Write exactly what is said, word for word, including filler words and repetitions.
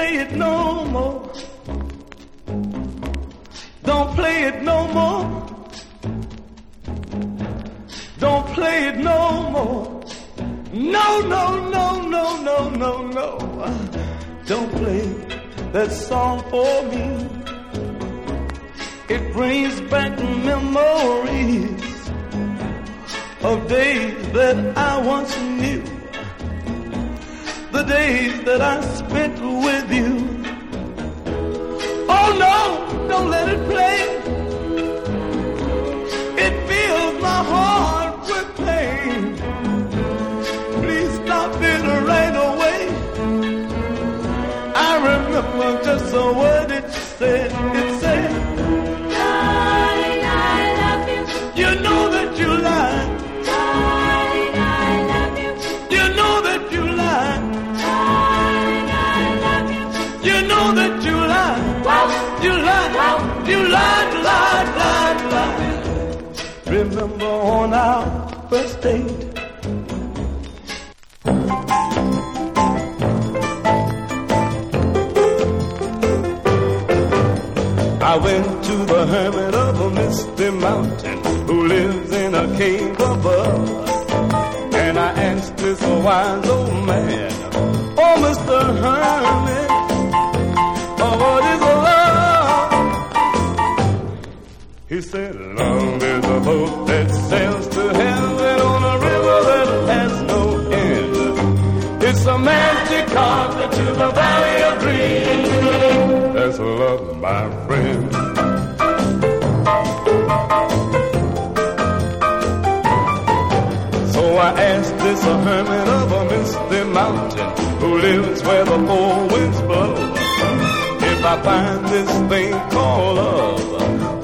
play it no more. Don't play it no more. Don't play it no more. No, no, no, no, no, no, no. Don't play that song for me. It brings back memories of days that I once knew. The days that I spent with you. Oh no, don't let it play. It fills my heart with pain. Please stop it right away. I remember just a word it said. It said, darling, I love you. You know that you lied. Darling, I love you. You know that you lied. Darling, I love you. You know that you lied. Wow. You lied. Wow. You lied, lied, lied, lied. Remember on our first date. I went to the hermit of a misty mountain who lives in a cave above. And I asked this wise old man, oh, Mister Hermit, oh, what is love? He said, love is a boat that sails to heaven on a river that has no end. It's a magic carpet to the valley of dreams. That's love, my friend. So I asked this a hermit of a misty mountain who lives where the four winds blow, if I find this thing called love,